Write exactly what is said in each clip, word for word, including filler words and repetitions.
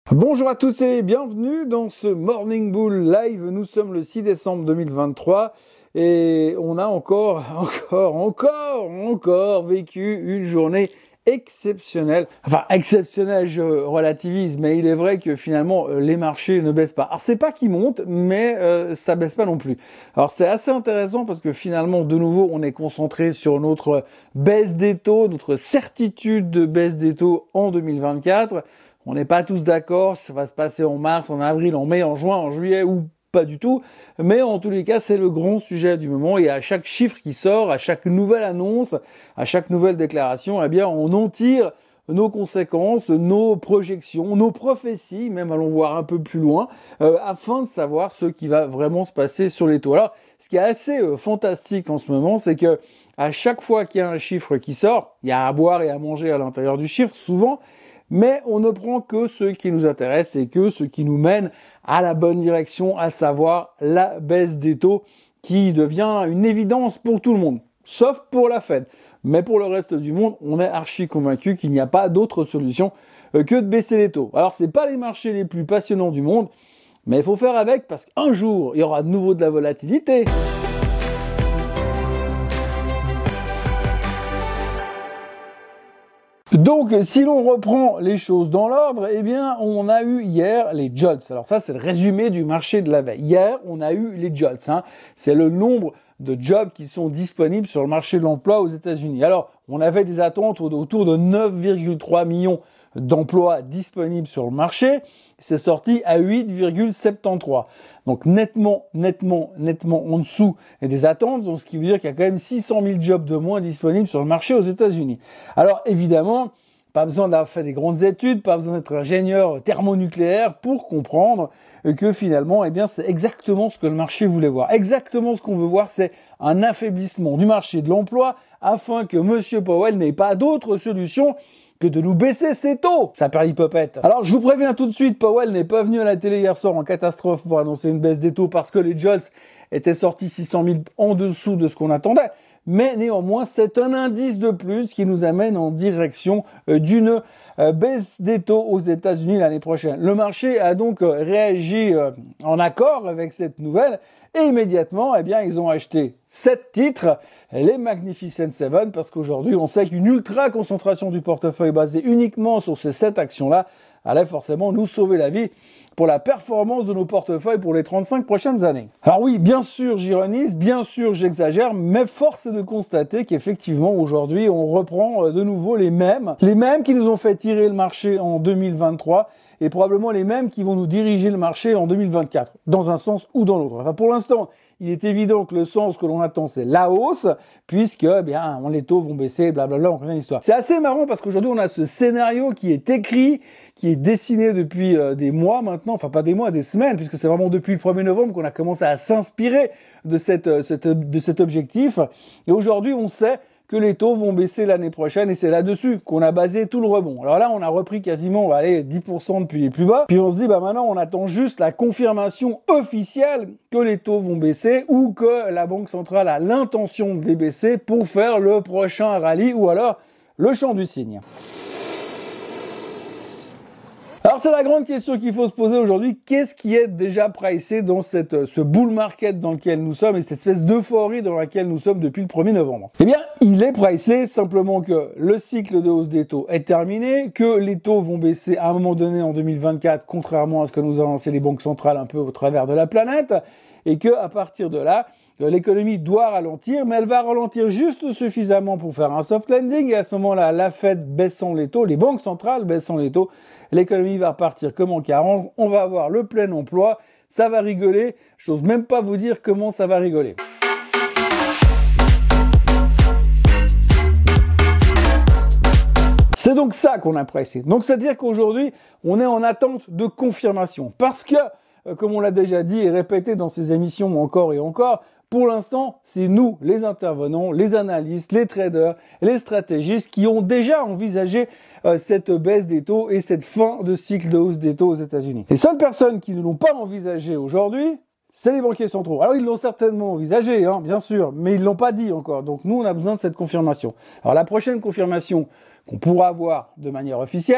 Bonjour à tous et bienvenue dans ce Morning Bull Live. Nous sommes le six décembre deux mille vingt-trois et on a encore, encore, encore, encore vécu une journée exceptionnelle. Enfin, exceptionnelle, je relativise, mais il est vrai que finalement, les marchés ne baissent pas. Alors, c'est pas qu'ils montent, mais euh, ça baisse pas non plus. Alors, c'est assez intéressant parce que finalement, de nouveau, on est concentré sur notre baisse des taux, notre certitude de baisse des taux en deux mille vingt-quatre. On n'est pas tous d'accord, ça va se passer en mars, en avril, en mai, en juin, en juillet ou pas du tout. Mais en tous les cas, c'est le grand sujet du moment et à chaque chiffre qui sort, à chaque nouvelle annonce, à chaque nouvelle déclaration, eh bien, on en tire nos conséquences, nos projections, nos prophéties, même allons voir un peu plus loin, euh, afin de savoir ce qui va vraiment se passer sur les taux. Alors, ce qui est assez euh, fantastique en ce moment, c'est que à chaque fois qu'il y a un chiffre qui sort, il y a à boire et à manger à l'intérieur du chiffre, souvent, mais on ne prend que ce qui nous intéresse et que ce qui nous mène à la bonne direction, à savoir la baisse des taux qui devient une évidence pour tout le monde, sauf pour la Fed. Mais pour le reste du monde, on est archi convaincu qu'il n'y a pas d'autre solution que de baisser les taux. Alors, c'est pas les marchés les plus passionnants du monde, mais il faut faire avec parce qu'un jour, il y aura de nouveau de la volatilité. Donc, si l'on reprend les choses dans l'ordre, eh bien, on a eu hier les J O L T S. Alors ça, c'est le résumé du marché de la veille. Hier, on a eu les J O L T S. Hein. C'est le nombre de jobs qui sont disponibles sur le marché de l'emploi aux États-Unis. Alors, on avait des attentes autour de neuf virgule trois millions d'emplois disponibles sur le marché. C'est sorti à huit virgule soixante-treize. Donc nettement, nettement, nettement en dessous des attentes, donc ce qui veut dire qu'il y a quand même six cent mille jobs de moins disponibles sur le marché aux États-Unis. Alors évidemment, pas besoin d'avoir fait des grandes études, pas besoin d'être ingénieur thermonucléaire pour comprendre que finalement, eh bien, c'est exactement ce que le marché voulait voir. Exactement ce qu'on veut voir, c'est un affaiblissement du marché de l'emploi afin que Monsieur Powell n'ait pas d'autre solution que de nous baisser ses taux, ça perlipopette. Alors, je vous préviens tout de suite, Powell n'est pas venu à la télé hier soir en catastrophe pour annoncer une baisse des taux parce que les J O L T S étaient sortis six cent mille en dessous de ce qu'on attendait. Mais néanmoins, c'est un indice de plus qui nous amène en direction euh, d'une euh, baisse des taux aux États-Unis l'année prochaine. Le marché a donc euh, réagi euh, en accord avec cette nouvelle et immédiatement, eh bien, ils ont acheté sept titres, les Magnificent Seven, parce qu'aujourd'hui, on sait qu'une ultra concentration du portefeuille basée uniquement sur ces sept actions-là allait forcément nous sauver la vie pour la performance de nos portefeuilles pour les trente-cinq prochaines années. Alors oui, bien sûr, j'ironise, bien sûr, j'exagère, mais force est de constater qu'effectivement, aujourd'hui, on reprend de nouveau les mêmes, les mêmes qui nous ont fait tirer le marché en deux mille vingt-trois et probablement les mêmes qui vont nous diriger le marché en deux mille vingt-quatre, dans un sens ou dans l'autre. Enfin, pour l'instant, il est évident que le sens que l'on attend, c'est la hausse, puisque, eh bien, les taux vont baisser, blablabla, on connaît l'histoire. C'est assez marrant parce qu'aujourd'hui, on a ce scénario qui est écrit, qui est dessiné depuis euh, des mois maintenant, enfin pas des mois, des semaines, puisque c'est vraiment depuis le premier novembre qu'on a commencé à s'inspirer de cette, euh, cette, de cet objectif. Et aujourd'hui, on sait que les taux vont baisser l'année prochaine et c'est là-dessus qu'on a basé tout le rebond. Alors là, on a repris quasiment, allez, dix pour cent depuis les plus bas. Puis on se dit, bah maintenant, on attend juste la confirmation officielle que les taux vont baisser ou que la Banque centrale a l'intention de les baisser pour faire le prochain rallye ou alors le chant du cygne. Alors c'est la grande question qu'il faut se poser aujourd'hui, qu'est-ce qui est déjà pricé dans cette, ce bull market dans lequel nous sommes et cette espèce d'euphorie dans laquelle nous sommes depuis le premier novembre? Eh bien, il est pricé simplement que le cycle de hausse des taux est terminé, que les taux vont baisser à un moment donné en deux mille vingt-quatre, contrairement à ce que nous ont annoncé les banques centrales un peu au travers de la planète, et que à partir de là, l'économie doit ralentir, mais elle va ralentir juste suffisamment pour faire un soft landing, et à ce moment-là, la Fed baissant les taux, les banques centrales baissant les taux, l'économie va repartir comme en quarante, on va avoir le plein emploi, ça va rigoler, j'ose même pas vous dire comment ça va rigoler. C'est donc ça qu'on a pressé. Donc c'est-à-dire qu'aujourd'hui, on est en attente de confirmation, parce que, comme on l'a déjà dit et répété dans ces émissions encore et encore, pour l'instant, c'est nous, les intervenants, les analystes, les traders, les stratégistes qui ont déjà envisagé euh, cette baisse des taux et cette fin de cycle de hausse des taux aux États-Unis. Les seules personnes qui ne l'ont pas envisagé aujourd'hui, c'est les banquiers centraux. Alors ils l'ont certainement envisagé, hein, bien sûr, mais ils l'ont pas dit encore. Donc nous, on a besoin de cette confirmation. Alors la prochaine confirmation qu'on pourra avoir de manière officielle,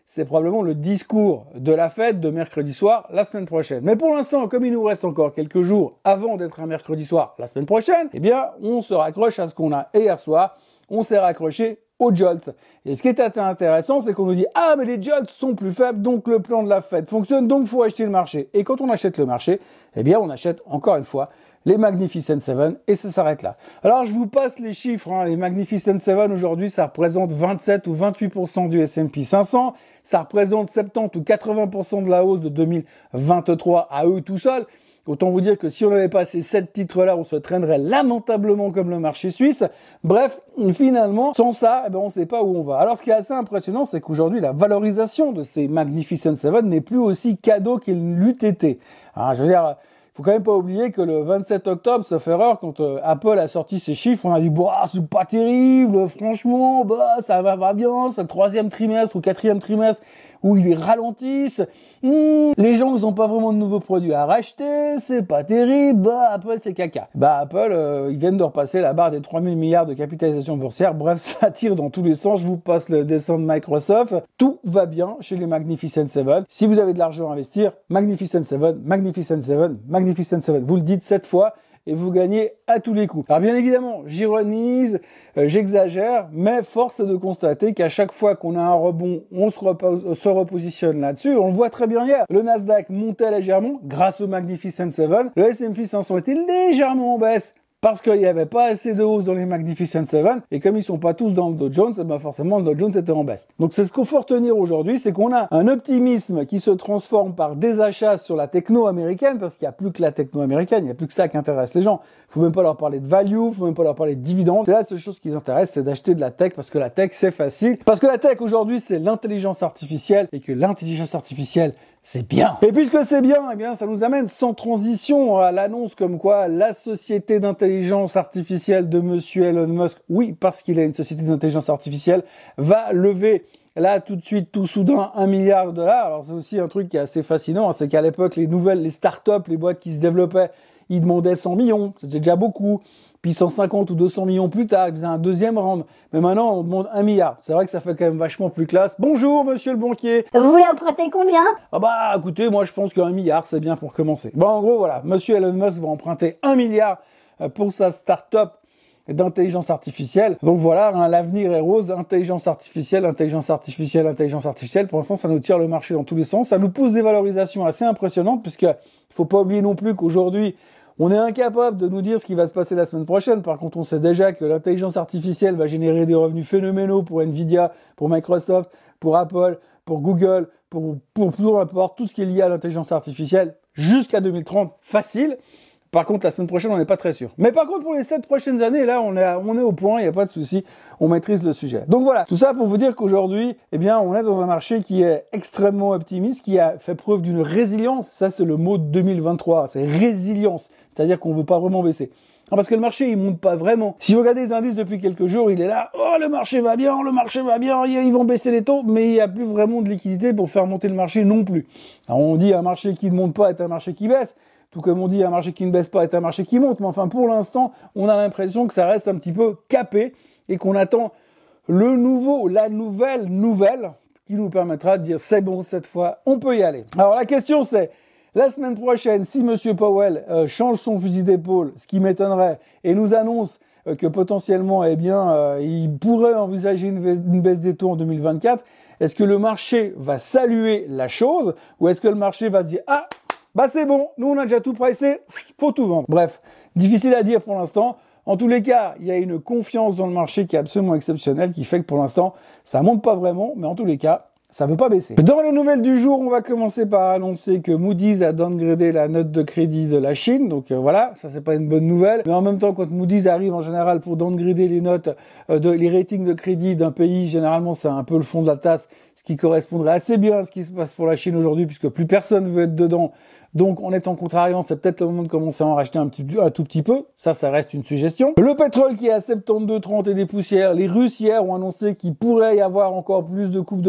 c'est probablement le discours de la Fed de mercredi soir la semaine prochaine. Mais pour l'instant, comme il nous reste encore quelques jours avant d'être un mercredi soir la semaine prochaine, eh bien, on se raccroche à ce qu'on a. Et hier soir, on s'est raccroché aux jolts. Et ce qui est intéressant, c'est qu'on nous dit « Ah, mais les jolts sont plus faibles, donc le plan de la Fed fonctionne, donc il faut acheter le marché. » Et quand on achète le marché, eh bien, on achète encore une fois les Magnificent Seven, et ça s'arrête là. Alors, je vous passe les chiffres. Hein. Les Magnificent Seven, aujourd'hui, ça représente vingt-sept ou vingt-huit pour cent du S and P cinq cents. Ça représente soixante-dix ou quatre-vingts pour cent de la hausse de deux mille vingt-trois à eux tout seuls. Autant vous dire que si on n'avait pas ces sept titres-là, on se traînerait lamentablement comme le marché suisse. Bref, finalement, sans ça, eh ben, on ne sait pas où on va. Alors, ce qui est assez impressionnant, c'est qu'aujourd'hui, la valorisation de ces Magnificent Seven n'est plus aussi cadeau qu'il l'eût été. Alors, je veux dire, faut quand même pas oublier que le vingt-sept octobre, sauf erreur, quand euh, Apple a sorti ses chiffres, on a dit bah c'est pas terrible, franchement, bah ça va, va bien, c'est le troisième trimestre ou quatrième trimestre où ils ralentissent. Mmh, les gens ils ont pas vraiment de nouveaux produits à racheter, c'est pas terrible, bah Apple c'est caca. Bah Apple, euh, ils viennent de repasser la barre des trois mille milliards de capitalisation boursière. Bref, ça tire dans tous les sens. Je vous passe le dessin de Microsoft. Tout va bien chez les Magnificent Seven. Si vous avez de l'argent à investir, Magnificent Seven, Magnificent Seven, Magnificent Seven. Vous le dites sept fois et vous gagnez à tous les coups. Alors bien évidemment, j'ironise, euh, j'exagère, mais force est de constater qu'à chaque fois qu'on a un rebond, on se, repo- se repositionne là-dessus. On le voit très bien hier. Le Nasdaq montait légèrement grâce au Magnificent Seven. Le S and P cinq cents était légèrement en baisse parce qu'il n'y avait pas assez de hausse dans les Magnificent Seven, et comme ils sont pas tous dans le Dow Jones, ben forcément le Dow Jones était en baisse. Donc c'est ce qu'il faut retenir aujourd'hui, c'est qu'on a un optimisme qui se transforme par des achats sur la techno américaine, parce qu'il n'y a plus que la techno américaine, il n'y a plus que ça qui intéresse les gens. Il faut même pas leur parler de value, il faut même pas leur parler de dividendes. C'est la seule chose qui les intéresse, c'est d'acheter de la tech, parce que la tech c'est facile. Parce que la tech aujourd'hui c'est l'intelligence artificielle, et que l'intelligence artificielle c'est bien. Et puisque c'est bien, eh bien, ça nous amène sans transition à l'annonce comme quoi la société d'intelligence artificielle de monsieur Elon Musk, oui, parce qu'il a une société d'intelligence artificielle, va lever là tout de suite, tout soudain, un milliard de dollars. Alors c'est aussi un truc qui est assez fascinant, hein, c'est qu'à l'époque, les nouvelles, les startups, les boîtes qui se développaient, ils demandaient cent millions, c'était déjà beaucoup. Puis cent cinquante ou deux cents millions plus tard, ils faisaient un deuxième round. Mais maintenant, on demande un milliard. C'est vrai que ça fait quand même vachement plus classe. Bonjour, monsieur le banquier. Vous voulez emprunter combien? Ah bah, écoutez, moi je pense qu'un milliard, c'est bien pour commencer. Bon, en gros, voilà, monsieur Elon Musk va emprunter un milliard pour sa start-up d'intelligence artificielle. Donc voilà, hein, l'avenir est rose, intelligence artificielle, intelligence artificielle, intelligence artificielle. Pour l'instant, ça nous tire le marché dans tous les sens. Ça nous pousse des valorisations assez impressionnantes, puisque il faut pas oublier non plus qu'aujourd'hui, on est incapable de nous dire ce qui va se passer la semaine prochaine. Par contre, on sait déjà que l'intelligence artificielle va générer des revenus phénoménaux pour Nvidia, pour Microsoft, pour Apple, pour Google, pour, pour peu importe tout ce qui est lié à l'intelligence artificielle jusqu'à deux mille trente, facile. Par contre, la semaine prochaine, on n'est pas très sûr. Mais par contre, pour les sept prochaines années, là, on est, à, on est au point, il n'y a pas de souci, on maîtrise le sujet. Donc voilà, tout ça pour vous dire qu'aujourd'hui, eh bien, on est dans un marché qui est extrêmement optimiste, qui a fait preuve d'une résilience. Ça, c'est le mot de deux mille vingt-trois, c'est résilience. C'est-à-dire qu'on ne veut pas vraiment baisser. Non, parce que le marché, il monte pas vraiment. Si vous regardez les indices depuis quelques jours, il est là, oh, le marché va bien, le marché va bien, ils vont baisser les taux, mais il n'y a plus vraiment de liquidité pour faire monter le marché non plus. Alors, on dit un marché qui ne monte pas est un marché qui baisse. Tout comme on dit, un marché qui ne baisse pas est un marché qui monte. Mais enfin, pour l'instant, on a l'impression que ça reste un petit peu capé et qu'on attend le nouveau, la nouvelle nouvelle qui nous permettra de dire c'est bon, cette fois, on peut y aller. Alors, la question c'est, la semaine prochaine, si monsieur Powell euh, change son fusil d'épaule, ce qui m'étonnerait, et nous annonce euh, que potentiellement, eh bien, euh, il pourrait envisager une, une baisse des taux en deux mille vingt-quatre, est-ce que le marché va saluer la chose ou est-ce que le marché va se dire « Ah !» Bah c'est bon, nous on a déjà tout pricé, faut tout vendre. Bref, difficile à dire pour l'instant. En tous les cas, il y a une confiance dans le marché qui est absolument exceptionnelle, qui fait que pour l'instant, ça monte pas vraiment, mais en tous les cas, ça veut pas baisser. Dans les nouvelles du jour, on va commencer par annoncer que Moody's a downgradé la note de crédit de la Chine. Donc euh, voilà, ça c'est pas une bonne nouvelle. Mais en même temps, quand Moody's arrive en général pour downgrader les notes, euh, de, les ratings de crédit d'un pays, généralement c'est un peu le fond de la tasse, ce qui correspondrait assez bien à ce qui se passe pour la Chine aujourd'hui, puisque plus personne ne veut être dedans. Donc, en étant contrariant, c'est peut-être le moment de commencer à en racheter un, petit, un tout petit peu. Ça, ça reste une suggestion. Le pétrole qui est à soixante-douze trente et des poussières. Les Russes hier ont annoncé qu'il pourrait y avoir encore plus de coupes de production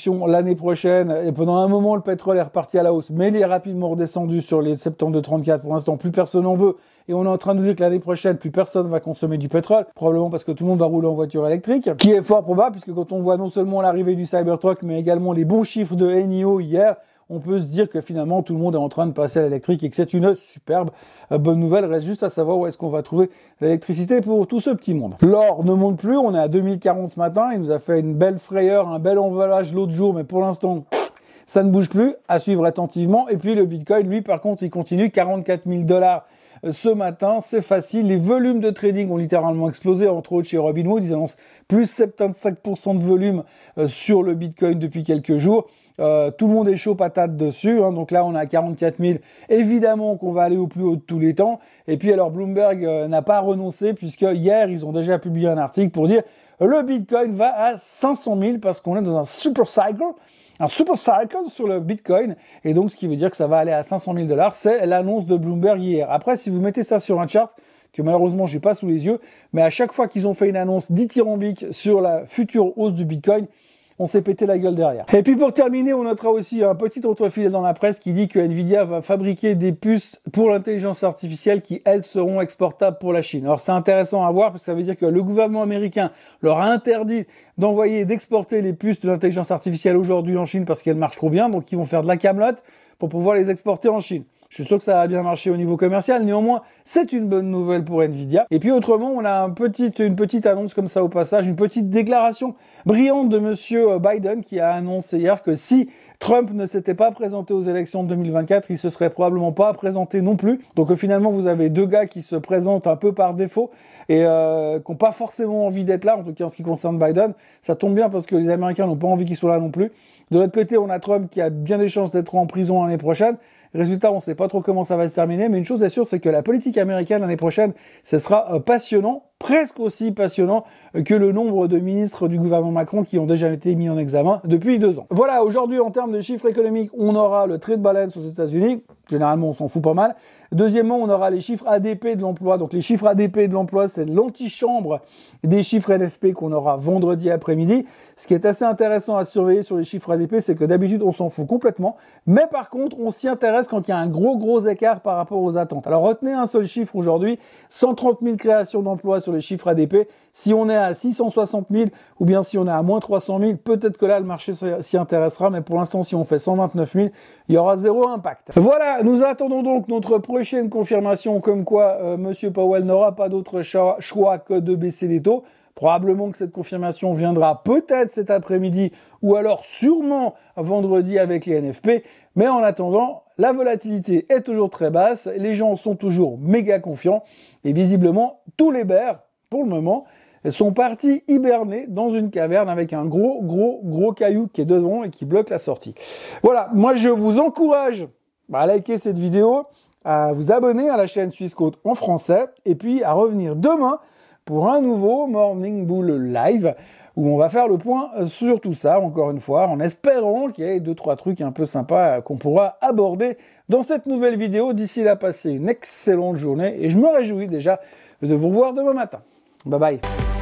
inflation l'année prochaine, et pendant un moment, le pétrole est reparti à la hausse, mais il est rapidement redescendu sur les septembre de trente-quatre. Pour l'instant, plus personne n'en veut. Et on est en train de nous dire que l'année prochaine, plus personne va consommer du pétrole, probablement parce que tout le monde va rouler en voiture électrique, qui est fort probable, puisque quand on voit non seulement l'arrivée du Cybertruck, mais également les bons chiffres de N I O hier, on peut se dire que finalement tout le monde est en train de passer à l'électrique et que c'est une superbe euh, bonne nouvelle. Reste juste à savoir où est-ce qu'on va trouver l'électricité pour tout ce petit monde. L'or ne monte plus, on est à deux mille quarante ce matin, il nous a fait une belle frayeur, un bel envolage l'autre jour, mais pour l'instant, ça ne bouge plus, à suivre attentivement. Et puis le Bitcoin, lui, par contre, il continue, quarante-quatre mille dollars ce matin, c'est facile. Les volumes de trading ont littéralement explosé, entre autres chez Robinhood. Ils annoncent plus soixante-quinze pour cent de volume euh, sur le Bitcoin depuis quelques jours. Euh, tout le monde est chaud patate dessus, hein, donc là on est à quarante-quatre mille. Évidemment qu'on va aller au plus haut de tous les temps. Et puis alors Bloomberg euh, n'a pas renoncé, puisque hier ils ont déjà publié un article pour dire le Bitcoin va à cinq cent mille parce qu'on est dans un super cycle. Un super cycle sur le Bitcoin, et donc ce qui veut dire que ça va aller à cinq cent mille dollars, c'est l'annonce de Bloomberg hier. Après, si vous mettez ça sur un chart, que malheureusement j'ai pas sous les yeux, mais à chaque fois qu'ils ont fait une annonce dithyrambique sur la future hausse du Bitcoin, on s'est pété la gueule derrière. Et puis pour terminer, on notera aussi un petit entrefilet dans la presse qui dit que Nvidia va fabriquer des puces pour l'intelligence artificielle qui, elles, seront exportables pour la Chine. Alors c'est intéressant à voir parce que ça veut dire que le gouvernement américain leur a interdit d'envoyer, d'exporter les puces de l'intelligence artificielle aujourd'hui en Chine parce qu'elles marchent trop bien, donc ils vont faire de la camelote pour pouvoir les exporter en Chine. Je suis sûr que ça va bien marcher au niveau commercial, néanmoins, c'est une bonne nouvelle pour Nvidia. Et puis autrement, on a un petit, une petite annonce comme ça au passage, une petite déclaration brillante de monsieur Biden qui a annoncé hier que si Trump ne s'était pas présenté aux élections de deux mille vingt-quatre, il se serait probablement pas présenté non plus. Donc finalement, vous avez deux gars qui se présentent un peu par défaut et euh, qui n'ont pas forcément envie d'être là, en tout cas en ce qui concerne Biden. Ça tombe bien parce que les Américains n'ont pas envie qu'ils soient là non plus. De l'autre côté, on a Trump qui a bien des chances d'être en prison l'année prochaine. Résultat, on ne sait pas trop comment ça va se terminer, mais une chose est sûre, c'est que la politique américaine l'année prochaine, ce sera euh, passionnant, presque aussi passionnant euh, que le nombre de ministres du gouvernement Macron qui ont déjà été mis en examen depuis deux ans. Voilà, aujourd'hui, en termes de chiffres économiques, on aura le trade balance aux États-Unis. Généralement, on s'en fout pas mal. Deuxièmement, on aura les chiffres A D P de l'emploi. Donc, les chiffres A D P de l'emploi, c'est l'antichambre des chiffres N F P qu'on aura vendredi après-midi. Ce qui est assez intéressant à surveiller sur les chiffres A D P, c'est que d'habitude, on s'en fout complètement. Mais par contre, on s'y intéresse quand il y a un gros, gros écart par rapport aux attentes. Alors, retenez un seul chiffre aujourd'hui. cent trente mille créations d'emplois sur les chiffres A D P. Si on est à six cent soixante mille ou bien si on est à moins trois cent mille, peut-être que là, le marché s'y intéressera. Mais pour l'instant, si on fait cent vingt-neuf mille, il y aura zéro impact. Voilà, nous attendons donc notre prochaine confirmation comme quoi euh, Monsieur Powell n'aura pas d'autre choix que de baisser les taux. Probablement que cette confirmation viendra peut-être cet après-midi ou alors sûrement vendredi avec les N F P. Mais en attendant, la volatilité est toujours très basse, les gens sont toujours méga confiants et visiblement tous les bears, pour le moment, sont partis hiberner dans une caverne avec un gros, gros, gros caillou qui est devant et qui bloque la sortie. Voilà, moi je vous encourage à liker cette vidéo, à vous abonner à la chaîne Swissquote en français et puis à revenir demain pour un nouveau Morning Bull Live où on va faire le point sur tout ça, encore une fois, en espérant qu'il y ait deux, trois trucs un peu sympas qu'on pourra aborder dans cette nouvelle vidéo. D'ici là, passez une excellente journée et je me réjouis déjà de vous revoir demain matin. Bye bye.